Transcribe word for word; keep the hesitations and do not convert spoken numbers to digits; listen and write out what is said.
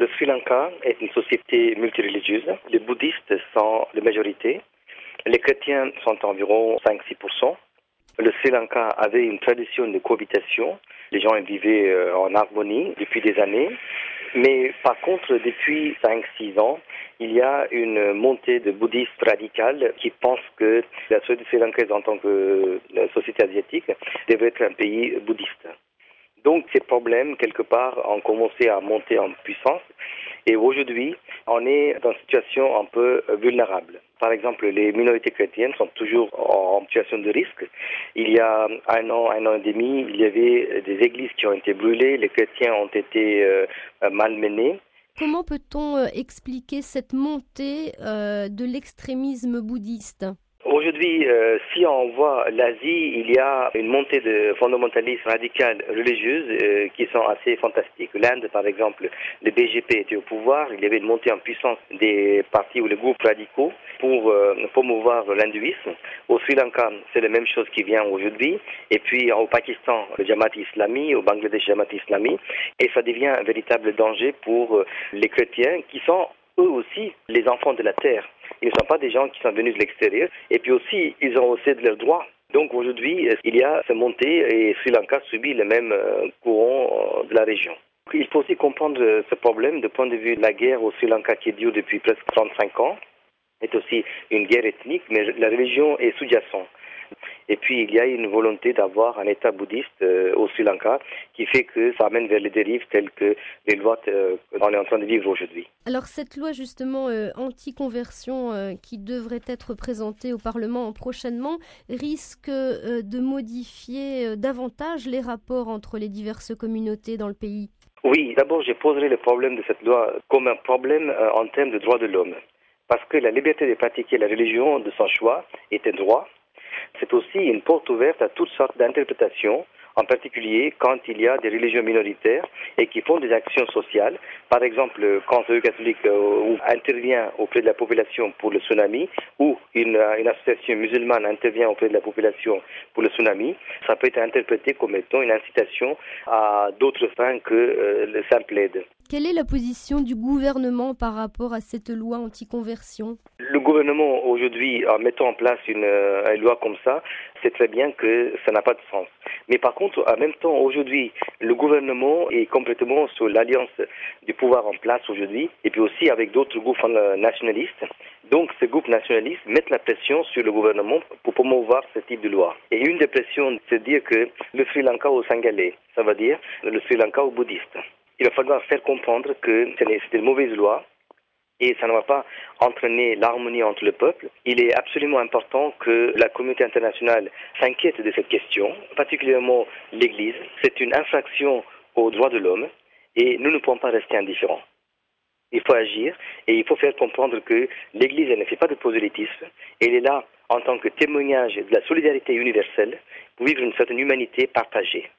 Le Sri Lanka est une société multireligieuse. Les bouddhistes sont la majorité. Les chrétiens sont environ cinq à six pour cent. Le Sri Lanka avait une tradition de cohabitation. Les gens vivaient en harmonie depuis des années. Mais par contre, depuis cinq à six ans, il y a une montée de bouddhistes radicales qui pensent que la société sri-lankaise en tant que la société asiatique devrait être un pays bouddhiste. Donc ces problèmes, quelque part, ont commencé à monter en puissance. Et aujourd'hui, on est dans une situation un peu vulnérable. Par exemple, les minorités chrétiennes sont toujours en situation de risque. Il y a un an, un an et demi, il y avait des églises qui ont été brûlées, les chrétiens ont été euh, malmenés. Comment peut-on expliquer cette montée euh, de l'extrémisme bouddhiste ? Aujourd'hui, euh, si on voit l'Asie, il y a une montée de fondamentalisme radical religieuses euh, qui sont assez fantastiques. L'Inde, par exemple, le B J P était au pouvoir, il y avait une montée en puissance des partis ou les groupes radicaux pour euh, promouvoir l'hindouisme. Au Sri Lanka, c'est la même chose qui vient aujourd'hui. Et puis au Pakistan, le Jamaat Islami, au Bangladesh, le Jamaat Islami. Et ça devient un véritable danger pour euh, les chrétiens qui sont eux aussi les enfants de la terre. Ils ne sont pas des gens qui sont venus de l'extérieur. Et puis aussi, ils ont aussi de leurs droits. Donc aujourd'hui, il y a cette montée et Sri Lanka subit le même courant de la région. Il faut aussi comprendre ce problème du point de vue de la guerre au Sri Lanka qui dure depuis presque trente-cinq ans. C'est aussi une guerre ethnique, mais la religion est sous-jacente. Et puis, il y a une volonté d'avoir un État bouddhiste euh, au Sri Lanka qui fait que ça amène vers les dérives telles que les lois euh, qu'on est en train de vivre aujourd'hui. Alors, cette loi, justement, euh, anti-conversion euh, qui devrait être présentée au Parlement prochainement risque euh, de modifier euh, davantage les rapports entre les diverses communautés dans le pays. Oui, d'abord, je poserai le problème de cette loi comme un problème euh, en termes de droits de l'homme. Parce que la liberté de pratiquer la religion de son choix est un droit. C'est aussi une porte ouverte à toutes sortes d'interprétations, en particulier quand il y a des religions minoritaires et qui font des actions sociales. Par exemple, quand le catholique euh, intervient auprès de la population pour le tsunami ou une, une association musulmane intervient auprès de la population pour le tsunami, ça peut être interprété comme étant une incitation à d'autres fins que euh, le simple aide. Quelle est la position du gouvernement par rapport à cette loi anti-conversion ? Le gouvernement, aujourd'hui, en mettant en place une, une loi comme ça, sait très bien que ça n'a pas de sens. Mais par contre, en même temps, aujourd'hui, le gouvernement est complètement sur l'alliance du pouvoir en place aujourd'hui, et puis aussi avec d'autres groupes nationalistes. Donc, ces groupes nationalistes mettent la pression sur le gouvernement pour promouvoir ce type de loi. Et une des pressions, c'est de dire que le Sri Lanka au Singalais, ça veut dire le Sri Lanka au bouddhiste. Il va falloir faire comprendre que c'est une mauvaise loi et ça ne va pas entraîner l'harmonie entre le peuple. Il est absolument important que la communauté internationale s'inquiète de cette question, particulièrement l'Église. C'est une infraction aux droits de l'homme et nous ne pouvons pas rester indifférents. Il faut agir et il faut faire comprendre que l'Église elle ne fait pas de prosélytisme. Elle est là en tant que témoignage de la solidarité universelle pour vivre une certaine humanité partagée.